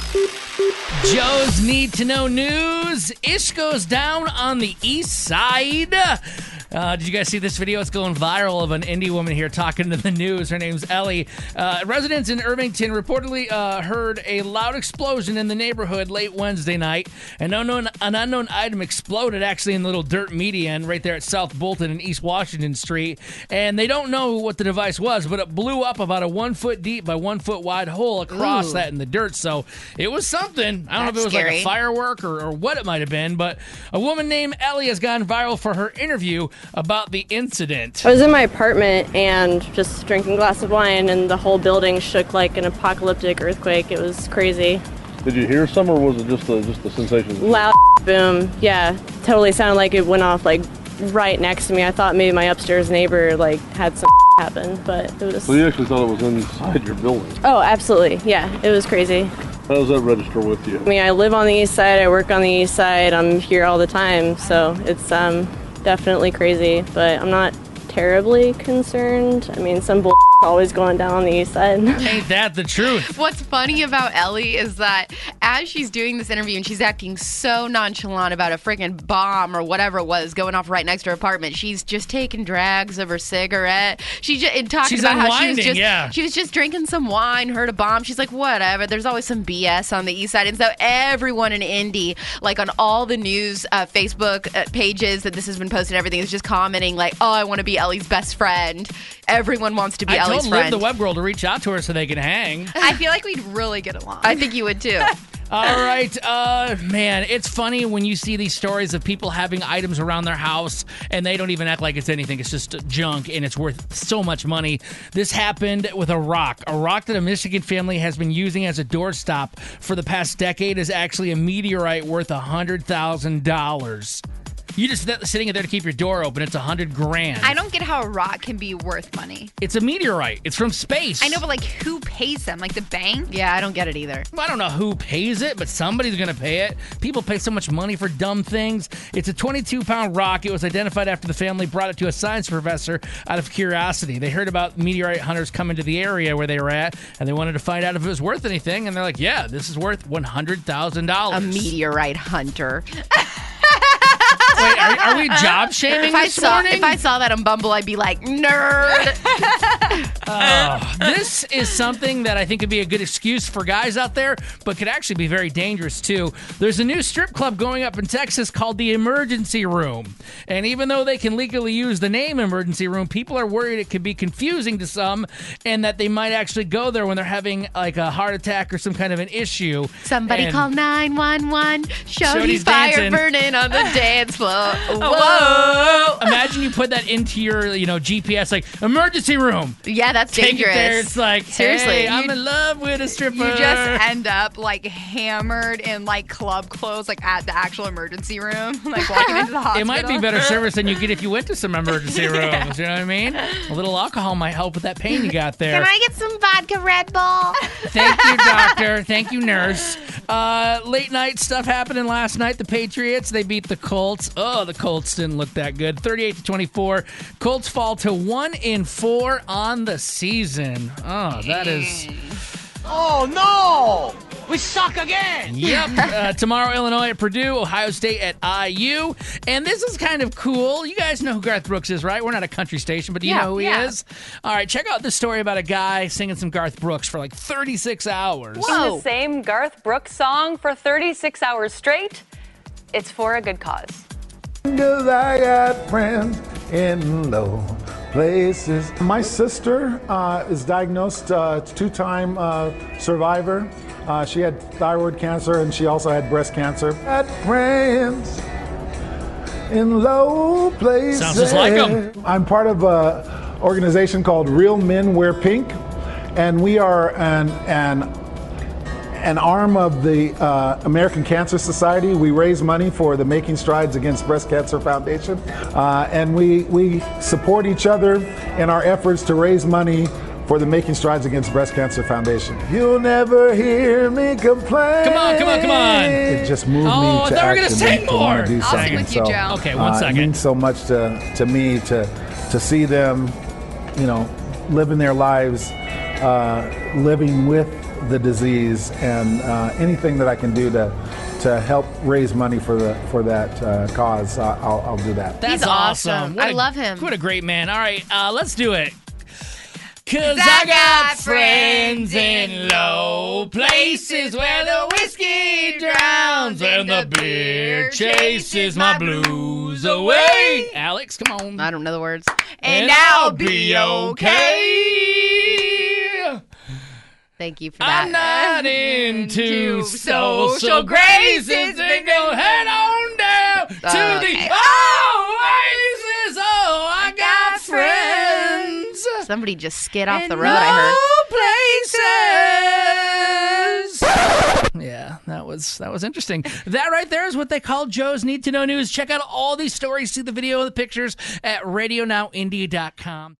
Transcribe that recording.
Joe's Need to Know News. Ish goes down on the east side. Did you guys see this video? It's going viral of an indie woman here talking to the news. Her name's Ellie. Residents in Irvington reportedly heard a loud explosion in the neighborhood late Wednesday night. An unknown item exploded actually in the little dirt median right there at South Bolton and East Washington Street. And they don't know what the device was, but it blew up about a 1 foot deep by 1 foot wide hole across that in the dirt. So it was something. I don't know if it was like a firework or what it might have been, but a woman named Ellie has gone viral for her interview about the incident. I was in my apartment and just drinking a glass of wine, and the whole building shook like an apocalyptic earthquake. It was crazy. Did you hear some, or was it just the sensation? Loud boom. Yeah, totally sounded like it went off like right next to me. I thought maybe my upstairs neighbor like had some happen, but it was. So you actually thought it was inside your building? Oh, absolutely. Yeah, it was crazy. How does that register with you? I mean, I live on the east side. I work on the east side. I'm here all the time, so it's definitely crazy, but I'm not terribly concerned. I mean, some always going down on the east side. Ain't that the truth? What's funny about Ellie is that as she's doing this interview and she's acting so nonchalant about a freaking bomb or whatever it was going off right next to her apartment, she's just taking drags of her cigarette. She's talking about how she was just drinking some wine, heard a bomb. She's like, whatever. There's always some BS on the east side. And so everyone in Indy, like on all the news Facebook pages that this has been posted, everything is just commenting like, oh, I want to be Ellie's best friend. Everyone wants to be Ellie's friend. I told Live the Web Girl to reach out to her so they can hang. I feel like we'd really get along. I think you would too. All right, man, it's funny when you see these stories of people having items around their house and they don't even act like it's anything. It's just junk and it's worth so much money. This happened with a rock that a Michigan family has been using as a doorstop for the past decade is actually a meteorite worth $100,000. You just sitting there to keep your door open. It's $100,000. I don't get how a rock can be worth money. It's a meteorite. It's from space. I know, but like, who pays them? Like the bank? Yeah, I don't get it either. I don't know who pays it, but somebody's going to pay it. People pay so much money for dumb things. It's a 22-pound rock. It was identified after the family brought it to a science professor out of curiosity. They heard about meteorite hunters coming to the area where they were at, and they wanted to find out if it was worth anything. And they're like, yeah, this is worth $100,000. A meteorite hunter. Wait, are we job shaming this morning? If I saw that on Bumble, I'd be like, nerd. This is something that I think could be a good excuse for guys out there, but could actually be very dangerous too. There's a new strip club going up in Texas called the Emergency Room. And even though they can legally use the name Emergency Room, people are worried it could be confusing to some and that they might actually go there when they're having like a heart attack or some kind of an issue. Somebody call 911. Shorty's fire dancing. Burning on the dance floor. Whoa! Imagine you put that into your, GPS, like emergency room. Yeah, that's dangerous. Take it there. It's like, seriously, hey, I'm in love with a stripper. You just end up like hammered in like club clothes, like at the actual emergency room, like walking into the hospital. It might be better service than you get if you went to some emergency rooms. You know what I mean? A little alcohol might help with that pain you got there. Can I get some vodka Red Bull? Thank you, doctor. Thank you, nurse. Late night stuff happening last night. The Patriots, they beat the Colts. Oh, the Colts didn't look that good. 38-24. Colts fall to 1-4 on the season. Oh, that is... Oh, no! We suck again! Yep. Tomorrow, Illinois at Purdue, Ohio State at IU. And this is kind of cool. You guys know who Garth Brooks is, right? We're not a country station, but do you know who he is? All right, check out this story about a guy singing some Garth Brooks for like 36 hours. Whoa. The same Garth Brooks song for 36 hours straight. It's for a good cause. 'Cause I got friends in low places. My sister is diagnosed, two-time survivor. She had thyroid cancer and she also had breast cancer. Got friends in low places. Sounds just like him. I'm part of an organization called Real Men Wear Pink, and we are an arm of the American Cancer Society. We raise money for the Making Strides Against Breast Cancer Foundation, and we support each other in our efforts to raise money for the Making Strides Against Breast Cancer Foundation. You'll never hear me complain. Come on. It just moved me to I thought we were gonna action sing to want more. to do I'll something. sing with you, Joe. Okay, 1 second. It means so much to me to see them, living their lives, living with the disease, and anything that I can do to help raise money for that cause, I'll do that. That's He's awesome. What I love him. What a great man. All right, let's do it. 'Cause I got friends in low places where the whiskey drowns and the beer chases my blues away. Alex, come on. I don't know the words. And I'll be okay. Thank you for that. I'm not into social graces. Then go head on down to the oasis. Oh, I got friends. Somebody just skid off the road, I heard. Yeah, that was interesting. That right there is what they call Joe's Need to Know News. Check out all these stories, see the video and the pictures at RadioNowIndy.com.